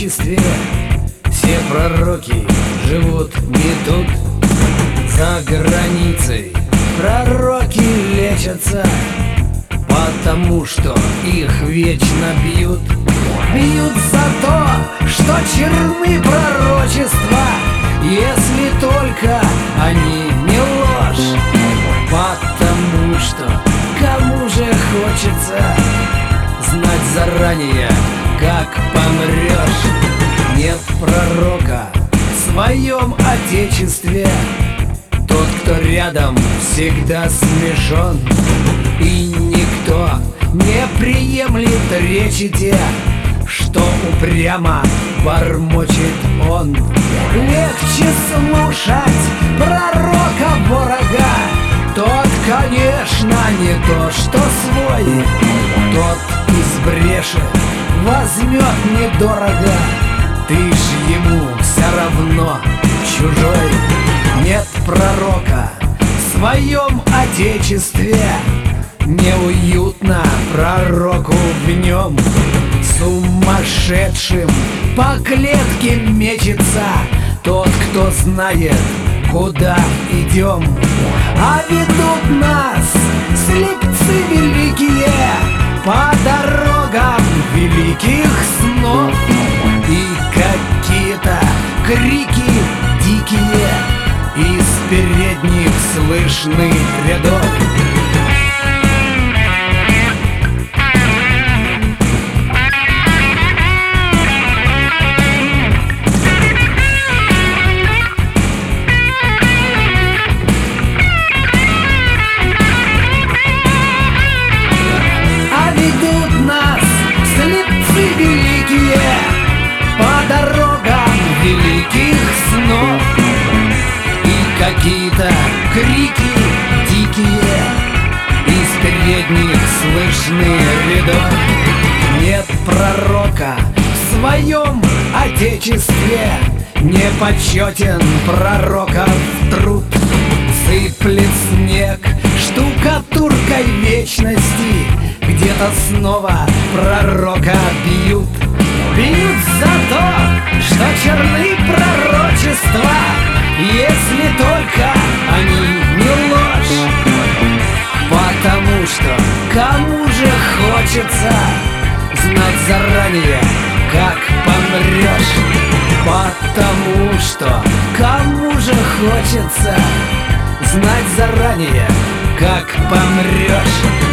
Отечестве все пророки живут не тут. За границей пророки лечатся, потому что их вечно бьют. Бьют за то, что черны пророчества, если только они не ложь. Потому что кому же хочется знать заранее, как помрешь? Нет пророка в своем отечестве, тот, кто рядом, всегда смешон. И никто не приемлет речи те, что упрямо бормочет он. Легче слушать пророка-ворога. Тот, конечно, не то, что свой. Тот из бреши возьмет недорого. Ты ж ему все равно чужой. Нет пророка в своем отечестве, неуютно пророку в нем. Сумасшедшим по клетке мечется тот, кто знает, куда идем. А ведут нас слепцы великие по дорогам великих снов. И какие-то крики дикие из передних слышны рядов. Какие-то крики дикие из передних слышны рядов. Нет пророка в своем отечестве, не почетен пророков труд. Сыплет снег штукатуркой вечности, где-то снова пророка бьют. Бьют за то, что черны пророчества, если только они не ложь. Потому что кому же хочется знать заранее, как помрешь? Потому что кому же хочется знать заранее, как помрешь?